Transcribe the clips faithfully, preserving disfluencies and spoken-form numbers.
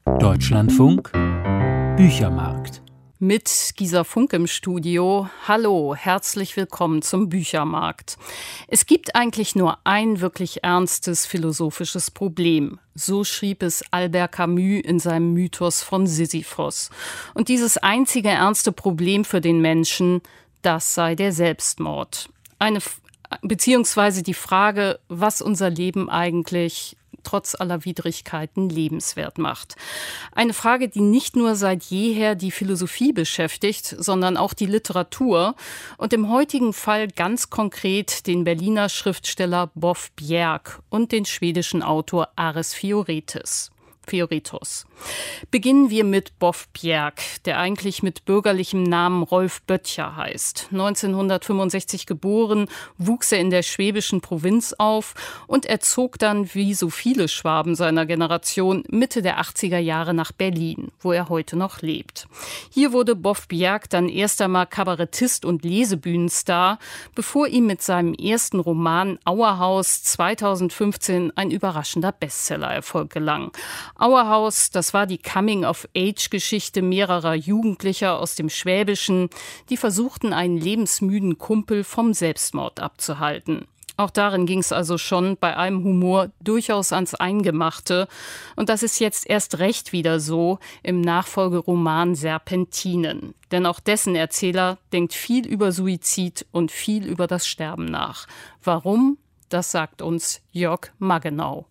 Deutschlandfunk Büchermarkt. Mit Gisa Funk im Studio. Hallo, herzlich willkommen zum Büchermarkt. Es gibt eigentlich nur ein wirklich ernstes philosophisches Problem. So schrieb es Albert Camus in seinem Mythos von Sisyphos. Und dieses einzige ernste Problem für den Menschen, das sei der Selbstmord. Eine, beziehungsweise die Frage, was unser Leben eigentlich trotz aller Widrigkeiten lebenswert macht. Eine Frage, die nicht nur seit jeher die Philosophie beschäftigt, sondern auch die Literatur und im heutigen Fall ganz konkret den Berliner Schriftsteller Bof Bjerg und den schwedischen Autor Ares Fioretes. Fioretos. Beginnen wir mit Bof Bjerg, der eigentlich mit bürgerlichem Namen Rolf Böttcher heißt. neunzehnhundertfünfundsechzig geboren, wuchs er in der schwäbischen Provinz auf und er zog dann, wie so viele Schwaben seiner Generation, Mitte der achtziger Jahre nach Berlin, wo er heute noch lebt. Hier wurde Bof Bjerg dann erst einmal Kabarettist und Lesebühnenstar, bevor ihm mit seinem ersten Roman Auerhaus zweitausendfünfzehn ein überraschender Bestsellererfolg gelang. Auerhaus, das war die Coming-of-Age-Geschichte mehrerer Jugendlicher aus dem Schwäbischen, die versuchten, einen lebensmüden Kumpel vom Selbstmord abzuhalten. Auch darin ging es also schon bei allem Humor durchaus ans Eingemachte. Und das ist jetzt erst recht wieder so im Nachfolgeroman Serpentinen. Denn auch dessen Erzähler denkt viel über Suizid und viel über das Sterben nach. Warum? Das sagt uns Jörg Maggenau.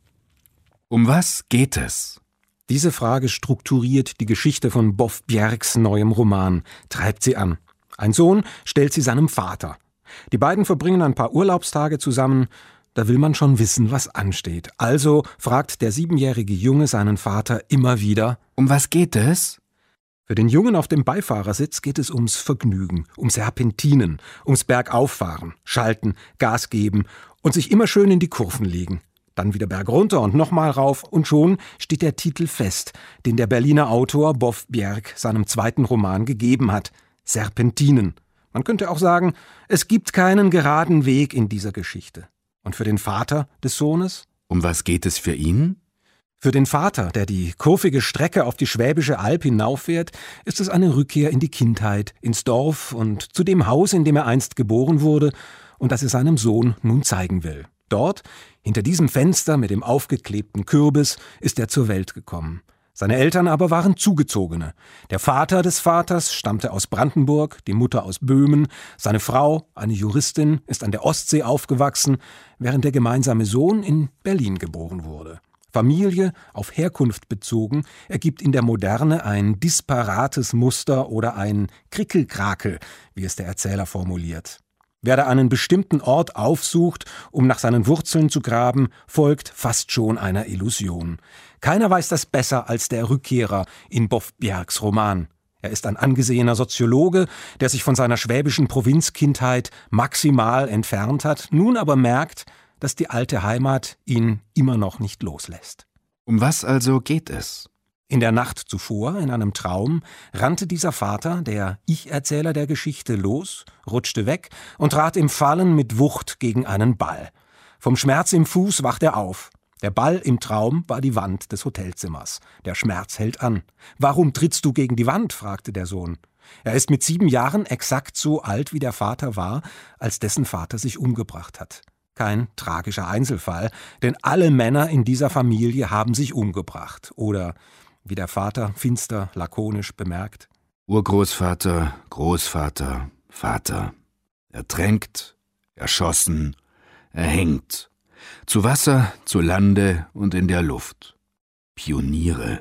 Um was geht es? Diese Frage strukturiert die Geschichte von Bof Bjergs neuem Roman, treibt sie an. Ein Sohn stellt sie seinem Vater. Die beiden verbringen ein paar Urlaubstage zusammen. Da will man schon wissen, was ansteht. Also fragt der siebenjährige Junge seinen Vater immer wieder: Um was geht es? Für den Jungen auf dem Beifahrersitz geht es ums Vergnügen, um Serpentinen, ums Bergauffahren, Schalten, Gas geben und sich immer schön in die Kurven legen. Dann wieder bergunter und nochmal rauf und schon steht der Titel fest, den der Berliner Autor Bof Bjerg seinem zweiten Roman gegeben hat: Serpentinen. Man könnte auch sagen, es gibt keinen geraden Weg in dieser Geschichte. Und für den Vater des Sohnes? Um was geht es für ihn? Für den Vater, der die kurvige Strecke auf die Schwäbische Alb hinauffährt, ist es eine Rückkehr in die Kindheit, ins Dorf und zu dem Haus, in dem er einst geboren wurde und das er seinem Sohn nun zeigen will. Dort, hinter diesem Fenster mit dem aufgeklebten Kürbis, ist er zur Welt gekommen. Seine Eltern aber waren Zugezogene. Der Vater des Vaters stammte aus Brandenburg, die Mutter aus Böhmen. Seine Frau, eine Juristin, ist an der Ostsee aufgewachsen, während der gemeinsame Sohn in Berlin geboren wurde. Familie, auf Herkunft bezogen, ergibt in der Moderne ein disparates Muster oder ein Krickelkrakel, wie es der Erzähler formuliert. Wer da einen bestimmten Ort aufsucht, um nach seinen Wurzeln zu graben, folgt fast schon einer Illusion. Keiner weiß das besser als der Rückkehrer in Bof Bjergs Roman. Er ist ein angesehener Soziologe, der sich von seiner schwäbischen Provinzkindheit maximal entfernt hat, nun aber merkt, dass die alte Heimat ihn immer noch nicht loslässt. Um was also geht es? In der Nacht zuvor, in einem Traum, rannte dieser Vater, der Ich-Erzähler der Geschichte, los, rutschte weg und trat im Fallen mit Wucht gegen einen Ball. Vom Schmerz im Fuß wacht er auf. Der Ball im Traum war die Wand des Hotelzimmers. Der Schmerz hält an. »Warum trittst du gegen die Wand?« fragte der Sohn. Er ist mit sieben Jahren exakt so alt, wie der Vater war, als dessen Vater sich umgebracht hat. Kein tragischer Einzelfall, denn alle Männer in dieser Familie haben sich umgebracht. Oder, wie der Vater finster, lakonisch bemerkt: Urgroßvater, Großvater, Vater. Ertränkt, erschossen, erhängt. Zu Wasser, zu Lande und in der Luft. Pioniere.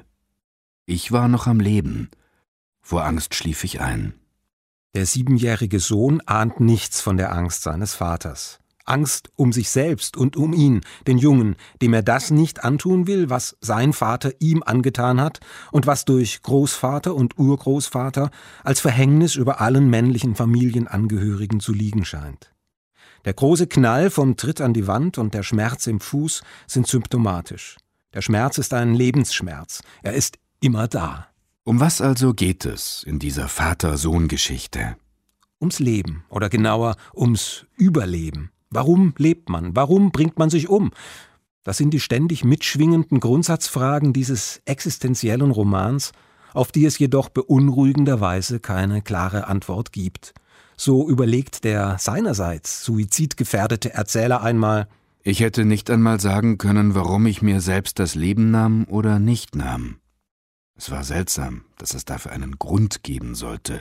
Ich war noch am Leben. Vor Angst schlief ich ein. Der siebenjährige Sohn ahnt nichts von der Angst seines Vaters. Angst um sich selbst und um ihn, den Jungen, dem er das nicht antun will, was sein Vater ihm angetan hat und was durch Großvater und Urgroßvater als Verhängnis über allen männlichen Familienangehörigen zu liegen scheint. Der große Knall vom Tritt an die Wand und der Schmerz im Fuß sind symptomatisch. Der Schmerz ist ein Lebensschmerz. Er ist immer da. Um was also geht es in dieser Vater-Sohn-Geschichte? Ums Leben oder genauer ums Überleben. Warum lebt man? Warum bringt man sich um? Das sind die ständig mitschwingenden Grundsatzfragen dieses existenziellen Romans, auf die es jedoch beunruhigenderweise keine klare Antwort gibt. So überlegt der seinerseits suizidgefährdete Erzähler einmal: Ich hätte nicht einmal sagen können, warum ich mir selbst das Leben nahm oder nicht nahm. Es war seltsam, dass es dafür einen Grund geben sollte.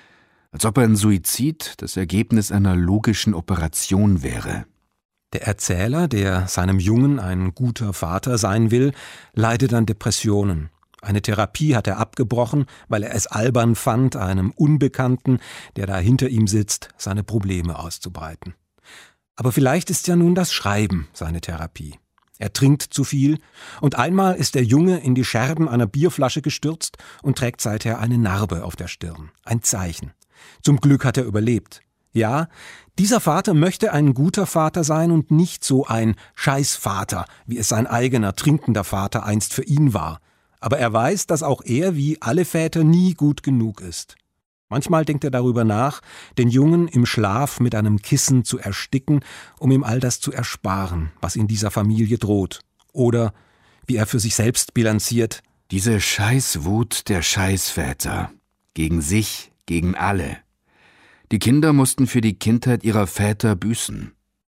Als ob ein Suizid das Ergebnis einer logischen Operation wäre. Der Erzähler, der seinem Jungen ein guter Vater sein will, leidet an Depressionen. Eine Therapie hat er abgebrochen, weil er es albern fand, einem Unbekannten, der da hinter ihm sitzt, seine Probleme auszubreiten. Aber vielleicht ist ja nun das Schreiben seine Therapie. Er trinkt zu viel und einmal ist der Junge in die Scherben einer Bierflasche gestürzt und trägt seither eine Narbe auf der Stirn. Ein Zeichen. Zum Glück hat er überlebt. Ja, dieser Vater möchte ein guter Vater sein und nicht so ein Scheißvater, wie es sein eigener trinkender Vater einst für ihn war. Aber er weiß, dass auch er wie alle Väter nie gut genug ist. Manchmal denkt er darüber nach, den Jungen im Schlaf mit einem Kissen zu ersticken, um ihm all das zu ersparen, was in dieser Familie droht. Oder, wie er für sich selbst bilanziert: Diese Scheißwut der Scheißväter. Gegen sich, gegen alle. Die Kinder mussten für die Kindheit ihrer Väter büßen.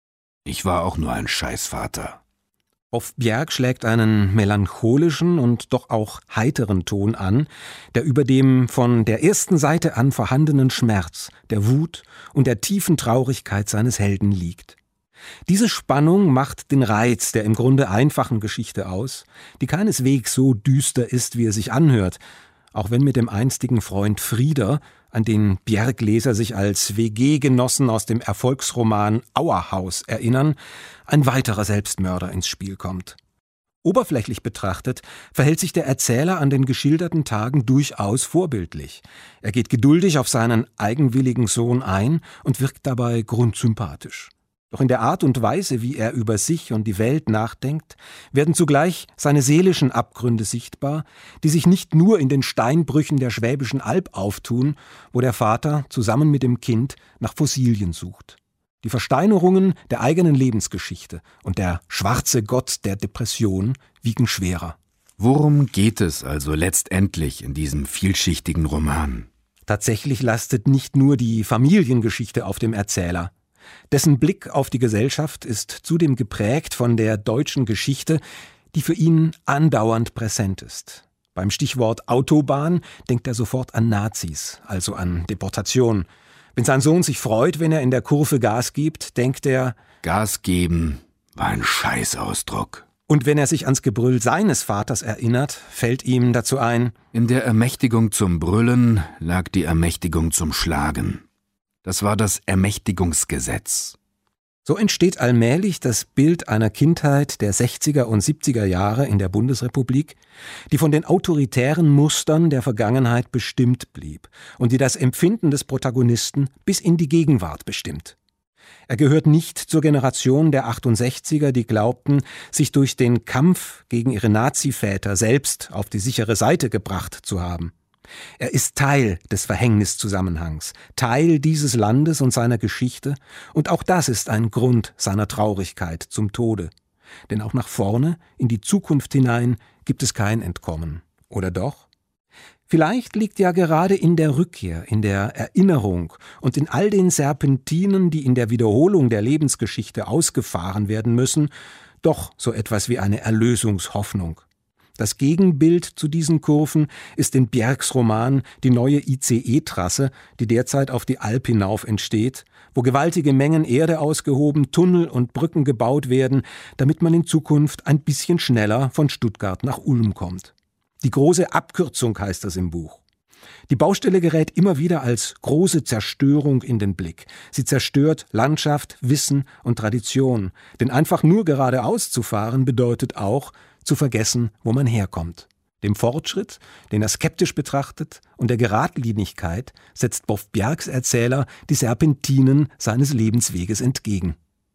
Ich war auch nur ein Scheißvater. Boff Bjerg schlägt einen melancholischen und doch auch heiteren Ton an, der über dem von der ersten Seite an vorhandenen Schmerz, der Wut und der tiefen Traurigkeit seines Helden liegt. Diese Spannung macht den Reiz der im Grunde einfachen Geschichte aus, die keineswegs so düster ist, wie er sich anhört, auch wenn mit dem einstigen Freund Frieder, an den Bjerg-Leser sich als W G-Genossen aus dem Erfolgsroman Auerhaus erinnern, ein weiterer Selbstmörder ins Spiel kommt. Oberflächlich betrachtet verhält sich der Erzähler an den geschilderten Tagen durchaus vorbildlich. Er geht geduldig auf seinen eigenwilligen Sohn ein und wirkt dabei grundsympathisch. Doch in der Art und Weise, wie er über sich und die Welt nachdenkt, werden zugleich seine seelischen Abgründe sichtbar, die sich nicht nur in den Steinbrüchen der Schwäbischen Alb auftun, wo der Vater zusammen mit dem Kind nach Fossilien sucht. Die Versteinerungen der eigenen Lebensgeschichte und der schwarze Gott der Depression wiegen schwerer. Worum geht es also letztendlich in diesem vielschichtigen Roman? Tatsächlich lastet nicht nur die Familiengeschichte auf dem Erzähler. Dessen Blick auf die Gesellschaft ist zudem geprägt von der deutschen Geschichte, die für ihn andauernd präsent ist. Beim Stichwort Autobahn denkt er sofort an Nazis, also an Deportation. Wenn sein Sohn sich freut, wenn er in der Kurve Gas gibt, denkt er: Gas geben war ein Scheißausdruck. Und wenn er sich ans Gebrüll seines Vaters erinnert, fällt ihm dazu ein: In der Ermächtigung zum Brüllen lag die Ermächtigung zum Schlagen. Das war das Ermächtigungsgesetz. So entsteht allmählich das Bild einer Kindheit der sechziger und siebziger Jahre in der Bundesrepublik, die von den autoritären Mustern der Vergangenheit bestimmt blieb und die das Empfinden des Protagonisten bis in die Gegenwart bestimmt. Er gehört nicht zur Generation der achtundsechziger, die glaubten, sich durch den Kampf gegen ihre Naziväter selbst auf die sichere Seite gebracht zu haben. Er ist Teil des Verhängniszusammenhangs, Teil dieses Landes und seiner Geschichte, und auch das ist ein Grund seiner Traurigkeit zum Tode. Denn auch nach vorne, in die Zukunft hinein, gibt es kein Entkommen. Oder doch? Vielleicht liegt ja gerade in der Rückkehr, in der Erinnerung und in all den Serpentinen, die in der Wiederholung der Lebensgeschichte ausgefahren werden müssen, doch so etwas wie eine Erlösungshoffnung. Das Gegenbild zu diesen Kurven ist in Bjergs Roman die neue I C E-Trasse, die derzeit auf die Alp hinauf entsteht, wo gewaltige Mengen Erde ausgehoben, Tunnel und Brücken gebaut werden, damit man in Zukunft ein bisschen schneller von Stuttgart nach Ulm kommt. Die große Abkürzung heißt das im Buch. Die Baustelle gerät immer wieder als große Zerstörung in den Blick. Sie zerstört Landschaft, Wissen und Tradition. Denn einfach nur geradeaus zu fahren bedeutet auch, zu vergessen, wo man herkommt. Dem Fortschritt, den er skeptisch betrachtet, und der Geradlinigkeit setzt Boff Bjergs Erzähler die Serpentinen seines Lebensweges entgegen.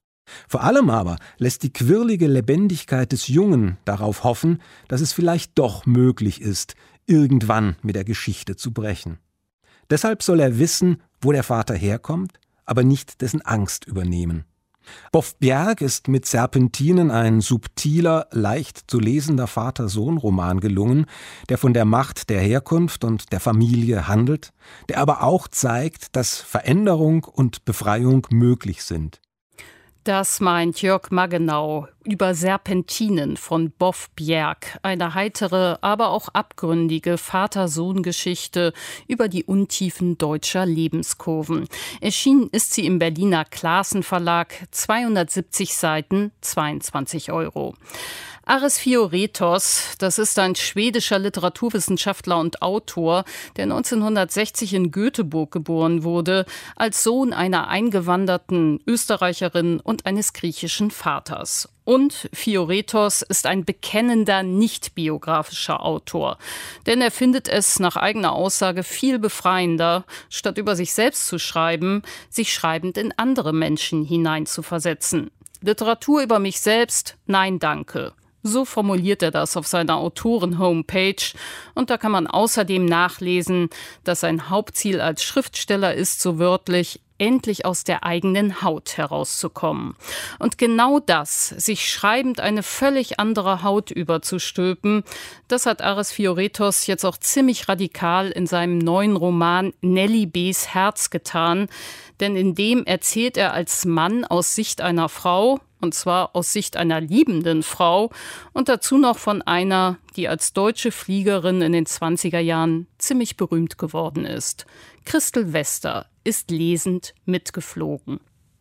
Vor allem aber lässt die quirlige Lebendigkeit des Jungen darauf hoffen, dass es vielleicht doch möglich ist, irgendwann mit der Geschichte zu brechen. Deshalb soll er wissen, wo der Vater herkommt, aber nicht dessen Angst übernehmen. Boff Bjerg ist mit Serpentinen ein subtiler, leicht zu lesender Vater-Sohn-Roman gelungen, der von der Macht der Herkunft und der Familie handelt, der aber auch zeigt, dass Veränderung und Befreiung möglich sind. Das meint Jörg Maggenau über Serpentinen von Boff Bjerg, eine heitere, aber auch abgründige Vater-Sohn-Geschichte über die Untiefen deutscher Lebenskurven. Erschienen ist sie im Berliner Classen Verlag, zweihundertsiebzig Seiten, zweiundzwanzig Euro. Ares Fioretos, das ist ein schwedischer Literaturwissenschaftler und Autor, der neunzehnhundertsechzig in Göteborg geboren wurde, als Sohn einer eingewanderten Österreicherin und eines griechischen Vaters. Und Fioretos ist ein bekennender, nicht biografischer Autor. Denn er findet es nach eigener Aussage viel befreiender, statt über sich selbst zu schreiben, sich schreibend in andere Menschen hineinzuversetzen. Literatur über mich selbst? Nein, danke. So formuliert er das auf seiner Autoren-Homepage. Und da kann man außerdem nachlesen, dass sein Hauptziel als Schriftsteller ist, so wörtlich, endlich aus der eigenen Haut herauszukommen. Und genau das, sich schreibend eine völlig andere Haut überzustülpen, das hat Ares Fioretos jetzt auch ziemlich radikal in seinem neuen Roman Nelly B.'s Herz getan. Denn in dem erzählt er als Mann aus Sicht einer Frau, und zwar aus Sicht einer liebenden Frau und dazu noch von einer, die als deutsche Fliegerin in den zwanziger Jahren ziemlich berühmt geworden ist. Christel Wester ist lesend mitgeflogen.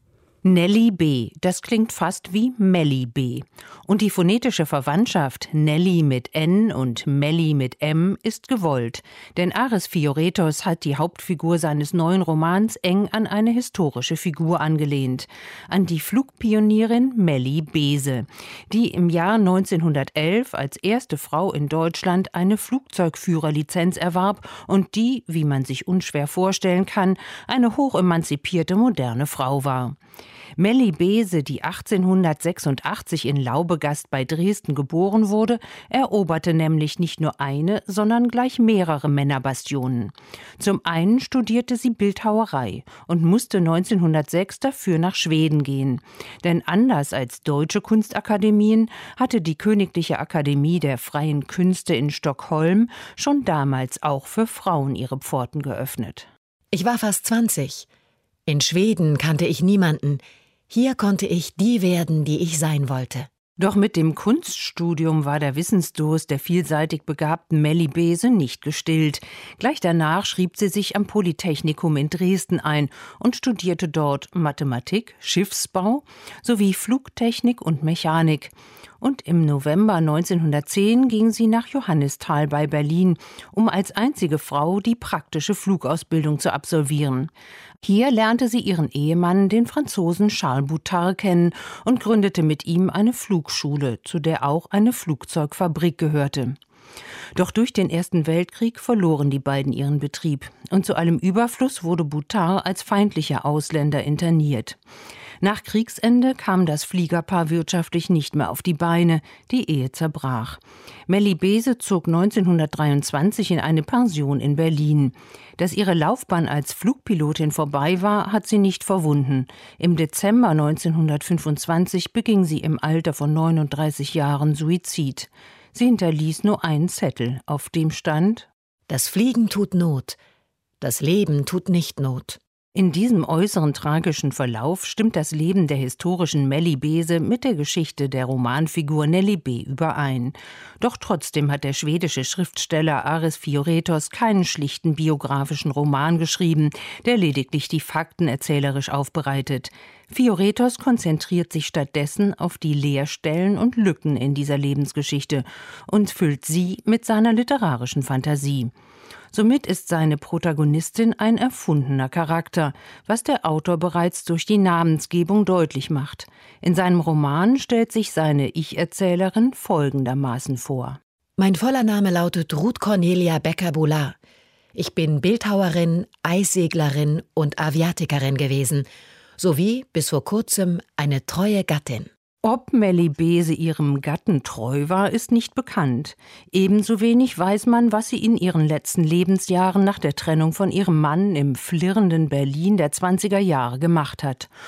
Nelly B., das klingt fast wie Melly B. Und die phonetische Verwandtschaft Nelly mit N und Melly mit M ist gewollt. Denn Ares Fioretos hat die Hauptfigur seines neuen Romans eng an eine historische Figur angelehnt. An die Flugpionierin Melly Beese, die im Jahr neunzehnhundertelf als erste Frau in Deutschland eine Flugzeugführerlizenz erwarb und die, wie man sich unschwer vorstellen kann, eine hochemanzipierte moderne Frau war. Melly Beese, die achtzehnhundertsechsundachtzig in Laubegast bei Dresden geboren wurde, eroberte nämlich nicht nur eine, sondern gleich mehrere Männerbastionen. Zum einen studierte sie Bildhauerei und musste neunzehnhundertsechs dafür nach Schweden gehen. Denn anders als deutsche Kunstakademien hatte die Königliche Akademie der Freien Künste in Stockholm schon damals auch für Frauen ihre Pforten geöffnet. Ich war fast zwanzig. In Schweden kannte ich niemanden. Hier konnte ich die werden, die ich sein wollte. Doch mit dem Kunststudium war der Wissensdurst der vielseitig begabten Melly Beese nicht gestillt. Gleich danach schrieb sie sich am Polytechnikum in Dresden ein und studierte dort Mathematik, Schiffsbau sowie Flugtechnik und Mechanik. Und im November neunzehnhundertzehn ging sie nach Johannisthal bei Berlin, um als einzige Frau die praktische Flugausbildung zu absolvieren. Hier lernte sie ihren Ehemann, den Franzosen Charles Boutard, kennen und gründete mit ihm eine Flugschule, zu der auch eine Flugzeugfabrik gehörte. Doch durch den Ersten Weltkrieg verloren die beiden ihren Betrieb und zu allem Überfluss wurde Boutard als feindlicher Ausländer interniert. Nach Kriegsende kam das Fliegerpaar wirtschaftlich nicht mehr auf die Beine, die Ehe zerbrach. Melly Beese zog neunzehnhundertdreiundzwanzig in eine Pension in Berlin. Dass ihre Laufbahn als Flugpilotin vorbei war, hat sie nicht verwunden. Im Dezember neunzehnhundertfünfundzwanzig beging sie im Alter von neununddreißig Jahren Suizid. Sie hinterließ nur einen Zettel, auf dem stand: Das Fliegen tut Not, das Leben tut nicht Not. In diesem äußeren tragischen Verlauf stimmt das Leben der historischen Melly Beese mit der Geschichte der Romanfigur Nelly B. überein. Doch trotzdem hat der schwedische Schriftsteller Ares Fioretos keinen schlichten biografischen Roman geschrieben, der lediglich die Fakten erzählerisch aufbereitet. Fioretos konzentriert sich stattdessen auf die Leerstellen und Lücken in dieser Lebensgeschichte und füllt sie mit seiner literarischen Fantasie. Somit ist seine Protagonistin ein erfundener Charakter, was der Autor bereits durch die Namensgebung deutlich macht. In seinem Roman stellt sich seine Ich-Erzählerin folgendermaßen vor. Mein voller Name lautet Ruth Cornelia Becker-Boulard. Ich bin Bildhauerin, Eisseglerin und Aviatikerin gewesen, sowie bis vor kurzem eine treue Gattin. Ob Melly Beese ihrem Gatten treu war, ist nicht bekannt. Ebenso wenig weiß man, was sie in ihren letzten Lebensjahren nach der Trennung von ihrem Mann im flirrenden Berlin der zwanziger Jahre gemacht hat.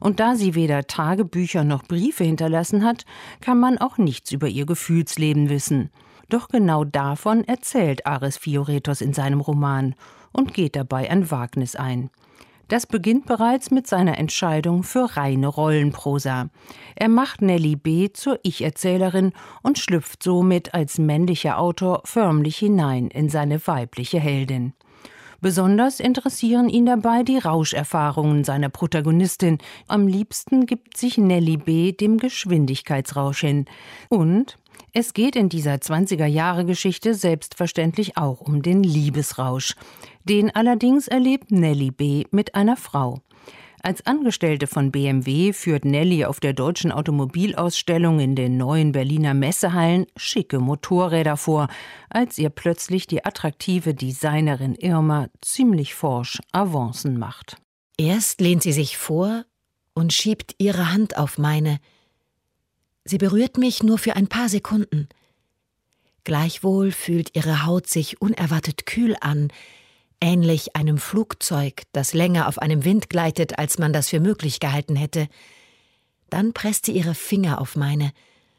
Und da sie weder Tagebücher noch Briefe hinterlassen hat, kann man auch nichts über ihr Gefühlsleben wissen. Doch genau davon erzählt Ares Fioretos in seinem Roman und geht dabei ein Wagnis ein. Das beginnt bereits mit seiner Entscheidung für reine Rollenprosa. Er macht Nellie B. zur Ich-Erzählerin und schlüpft somit als männlicher Autor förmlich hinein in seine weibliche Heldin. Besonders interessieren ihn dabei die Rauscherfahrungen seiner Protagonistin. Am liebsten gibt sich Nellie B. dem Geschwindigkeitsrausch hin. Und es geht in dieser zwanziger-Jahre-Geschichte selbstverständlich auch um den Liebesrausch. Den allerdings erlebt Nellie B. mit einer Frau. Als Angestellte von B M W führt Nellie auf der deutschen Automobilausstellung in den neuen Berliner Messehallen schicke Motorräder vor, als ihr plötzlich die attraktive Designerin Irma ziemlich forsch Avancen macht. Erst lehnt sie sich vor und schiebt ihre Hand auf meine. Sie berührt mich nur für ein paar Sekunden. Gleichwohl fühlt ihre Haut sich unerwartet kühl an, ähnlich einem Flugzeug, das länger auf einem Wind gleitet, als man das für möglich gehalten hätte. Dann presst sie ihre Finger auf meine.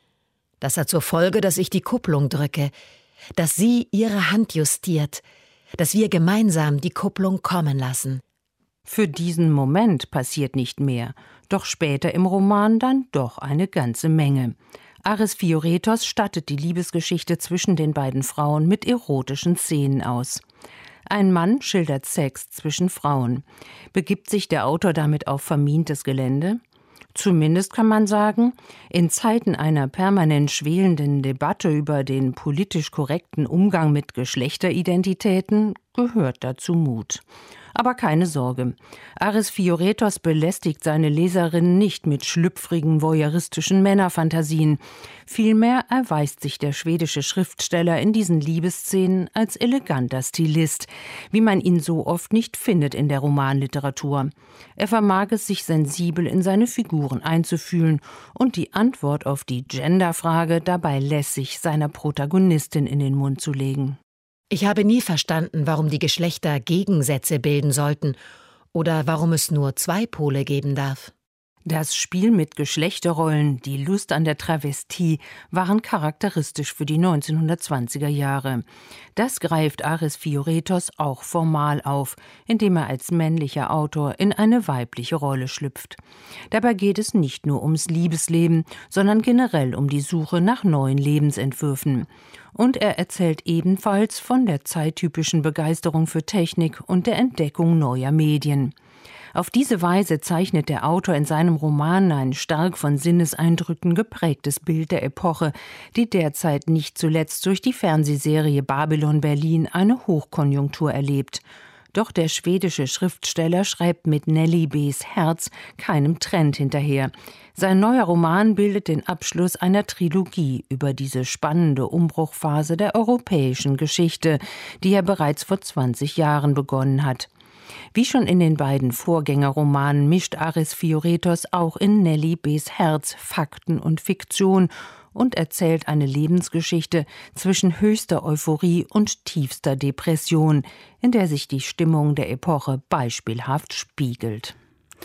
Das hat zur Folge, dass ich die Kupplung drücke, dass sie ihre Hand justiert, dass wir gemeinsam die Kupplung kommen lassen. Für diesen Moment passiert nicht mehr, doch später im Roman dann doch eine ganze Menge. Ares Fioretos stattet die Liebesgeschichte zwischen den beiden Frauen mit erotischen Szenen aus. Ein Mann schildert Sex zwischen Frauen. Begibt sich der Autor damit auf vermintes Gelände? Zumindest kann man sagen, in Zeiten einer permanent schwelenden Debatte über den politisch korrekten Umgang mit Geschlechteridentitäten gehört dazu Mut. Aber keine Sorge, Ares Fioretos belästigt seine Leserinnen nicht mit schlüpfrigen voyeuristischen Männerfantasien. Vielmehr erweist sich der schwedische Schriftsteller in diesen Liebesszenen als eleganter Stilist, wie man ihn so oft nicht findet in der Romanliteratur. Er vermag es, sich sensibel in seine Figuren einzufühlen und die Antwort auf die Genderfrage dabei lässig seiner Protagonistin in den Mund zu legen. Ich habe nie verstanden, warum die Geschlechter Gegensätze bilden sollten oder warum es nur zwei Pole geben darf. Das Spiel mit Geschlechterrollen, die Lust an der Travestie, waren charakteristisch für die neunzehnhundertzwanziger Jahre. Das greift Ares Fioretos auch formal auf, indem er als männlicher Autor in eine weibliche Rolle schlüpft. Dabei geht es nicht nur ums Liebesleben, sondern generell um die Suche nach neuen Lebensentwürfen. Und er erzählt ebenfalls von der zeittypischen Begeisterung für Technik und der Entdeckung neuer Medien. Auf diese Weise zeichnet der Autor in seinem Roman ein stark von Sinneseindrücken geprägtes Bild der Epoche, die derzeit nicht zuletzt durch die Fernsehserie Babylon Berlin eine Hochkonjunktur erlebt. Doch der schwedische Schriftsteller schreibt mit Nellie B.'s Herz keinem Trend hinterher. Sein neuer Roman bildet den Abschluss einer Trilogie über diese spannende Umbruchphase der europäischen Geschichte, die er bereits vor zwanzig Jahren begonnen hat. Wie schon in den beiden Vorgängerromanen mischt Ares Fioretos auch in Nellie B.'s Herz Fakten und Fiktion und erzählt eine Lebensgeschichte zwischen höchster Euphorie und tiefster Depression, in der sich die Stimmung der Epoche beispielhaft spiegelt.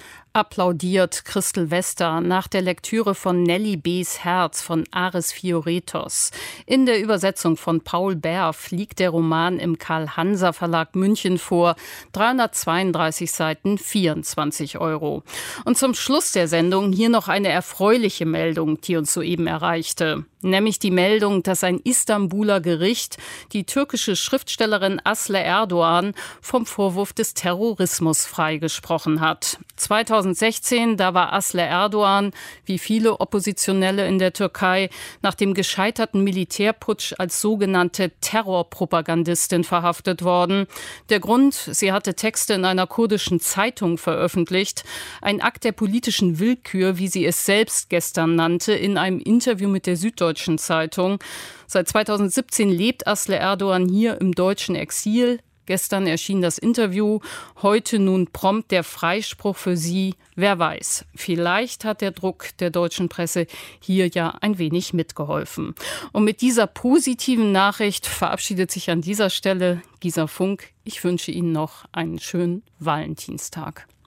Applaudiert Christel Wester nach der Lektüre von Nellie B.'s Herz von Ares Fioretos. In der Übersetzung von Paul Berf liegt der Roman im Karl-Hanser-Verlag München vor. dreihundertzweiunddreißig Seiten, vierundzwanzig Euro. Und zum Schluss der Sendung hier noch eine erfreuliche Meldung, die uns soeben erreichte. Nämlich die Meldung, dass ein Istanbuler Gericht die türkische Schriftstellerin Aslı Erdoğan vom Vorwurf des Terrorismus freigesprochen hat. zweitausendsechzehn, da war Aslı Erdoğan, wie viele Oppositionelle in der Türkei, nach dem gescheiterten Militärputsch als sogenannte Terrorpropagandistin verhaftet worden. Der Grund, sie hatte Texte in einer kurdischen Zeitung veröffentlicht. Ein Akt der politischen Willkür, wie sie es selbst gestern nannte, in einem Interview mit der Süddeutschen Zeitung. Seit zweitausendsiebzehn lebt Aslı Erdoğan hier im deutschen Exil. Gestern erschien das Interview, heute nun prompt der Freispruch für sie. Wer weiß, vielleicht hat der Druck der deutschen Presse hier ja ein wenig mitgeholfen. Und mit dieser positiven Nachricht verabschiedet sich an dieser Stelle Gisa Funk. Ich wünsche Ihnen noch einen schönen Valentinstag.